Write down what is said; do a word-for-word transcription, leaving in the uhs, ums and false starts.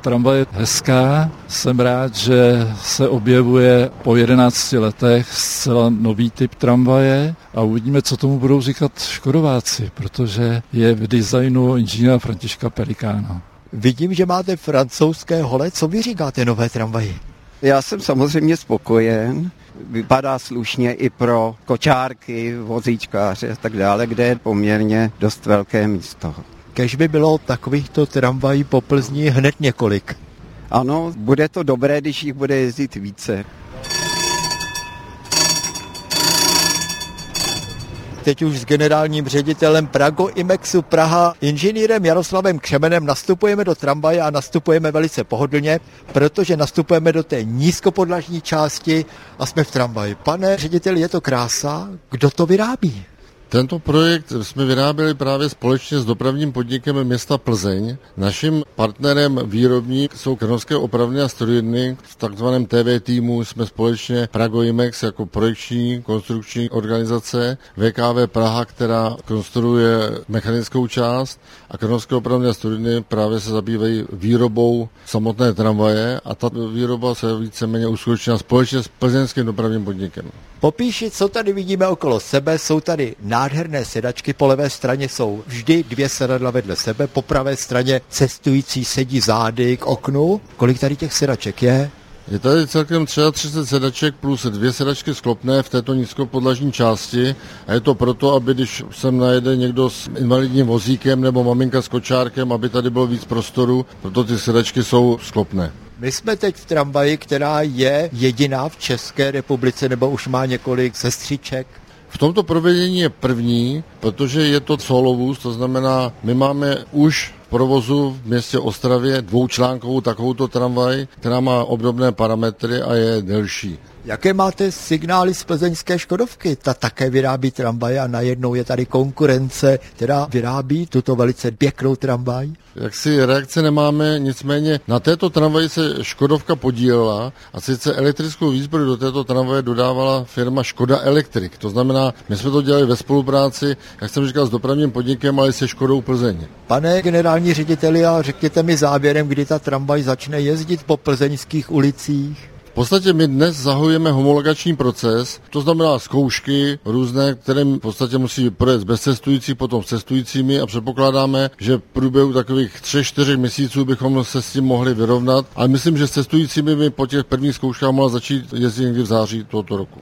tramvaj je hezká. Jsem rád, že se objevuje po jedenácti letech zcela nový typ tramvaje a uvidíme, co tomu budou říkat škodováci, protože je v designu inženýra Františka Pelikána. Vidím, že máte francouzské hole. Co vy říkáte nové tramvaji? Já jsem samozřejmě spokojen. Vypadá slušně i pro kočárky, vozíčkáře a tak dále, kde je poměrně dost velké místo. Kéž by bylo takovýchto tramvají po Plzni hned několik. Ano, bude to dobré, když jich bude jezdit více. Teď už s generálním ředitelem Prago-Imexu Praha, inženýrem Jaroslavem Křemenem nastupujeme do tramvaje a nastupujeme velice pohodlně, protože nastupujeme do té nízkopodlažní části a jsme v tramvaji. Pane řediteli, je to krása, kdo to vyrábí? Tento projekt jsme vyráběli právě společně s dopravním podnikem města Plzeň. Naším partnerem výrobní jsou Krnovské opravny a strojírny. V takzvaném T V týmu jsme společně Prago-Imex jako projekční konstrukční organizace, V K V Praha, která konstruuje mechanickou část, a Krnovské opravny a strojírny právě se zabývají výrobou samotné tramvaje a ta výroba se víceméně uskutečnila společně s plzeňským dopravním podnikem. Popíši, co tady vidíme okolo sebe. Jsou tady nádherné sedačky, po levé straně jsou vždy dvě sedadla vedle sebe, po pravé straně cestující sedí zády k oknu. Kolik tady těch sedaček je? Je tady celkem třicet tři sedaček plus dvě sedačky sklopné v této nízkopodlažní části a je to proto, aby když sem najede někdo s invalidním vozíkem nebo maminka s kočárkem, aby tady bylo víc prostoru, proto ty sedačky jsou sklopné. My jsme teď v tramvaji, která je jediná v České republice, nebo už má několik sestřiček. V tomto provedení je první, protože je to solovůz, to znamená, my máme už v provozu v městě Ostravě dvoučlánkovou takovouto tramvaj, která má obdobné parametry a je delší. Jaké máte signály z plzeňské Škodovky? Ta také vyrábí tramvaje a najednou je tady konkurence, která vyrábí tuto velice pěknou tramvaj. Jak si reakce nemáme, nicméně na této tramvaji se Škodovka podílela a sice elektrickou výzbroj do této tramvaje dodávala firma Škoda Electric. To znamená, my jsme to dělali ve spolupráci, jak jsem říkal, s dopravním podnikem, ale se Škodou Plzeň. Pane generální řediteli, a řekněte mi závěrem, kdy ta tramvaj začne jezdit po plzeňských ulicích. V podstatě my dnes zahajujeme homologační proces, to znamená zkoušky různé, které v podstatě musí projet bez cestujících, potom s cestujícími a předpokládáme, že v průběhu takových tři čtyři měsíců bychom se s tím mohli vyrovnat, ale myslím, že s cestujícími by po těch prvních zkouškách mohla začít jezdit někdy v září tohoto roku.